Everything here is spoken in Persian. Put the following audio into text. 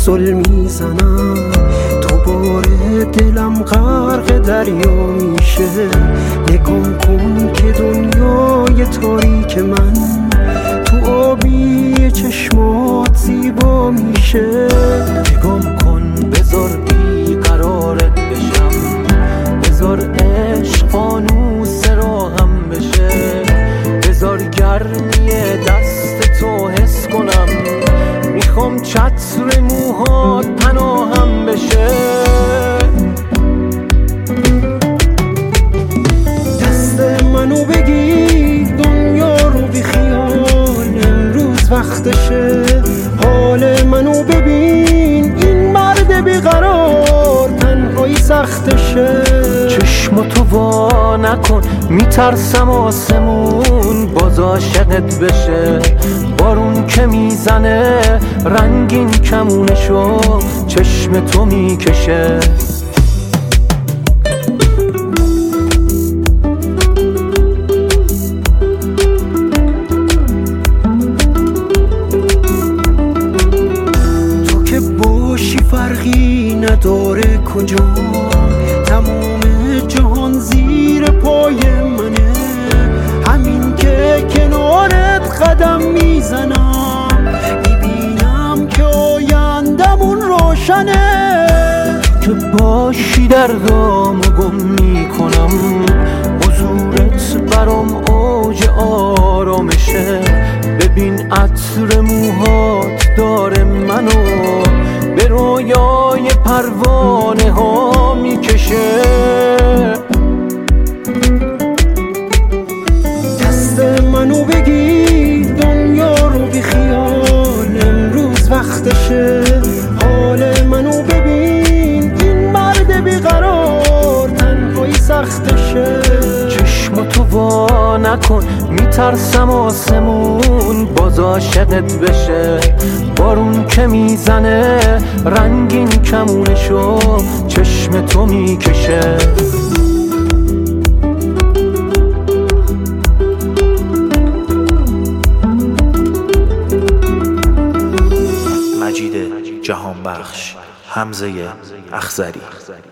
زل میزنم، دوباره دلم غرق دریا میشه. نگام کن که دنیای تاریک من تو آبی چشمات زیبا میشه. نگام کن بذار بیقرارت بشم، بذار عشق فانوس راهم بشه، بذار گرمی دست تو حس کنم، میخوام چتر موهات پناهم بشه. دست منو بگیر دنیا رو بی خیال، امروز وقتشه. حال منو ببین این مرد بیقرار، تنهایی سختشه. چشماتو وا نکن میترسم آسمون باز عاشقت بشه. بارون که میزنه رنگین کمونشو چشم تو میکشه. تو که باشی فرقی نداره کجا، تمام جهان زیر پای منه. همین که کنارت قدم میزنم، میبینم که آیندمون روشنه. که باشی دردامو گم میکنم، حضورت برام اوج آرامشه. ببین عطر موهات داره منو به رویای پروانه ها میکشه. دست منو بگیر دنیا رو بی خیال، امروز وقتشه. حال منو ببین این مرد بیقرار، تنهایی سختشه. چشماتو وا نکن میترسم آسمون باز عاشقت بشه. بارون که میزنه رنگین کمونشو چشم تو میکشه. مجید جهانبخش، حمزه اخضری.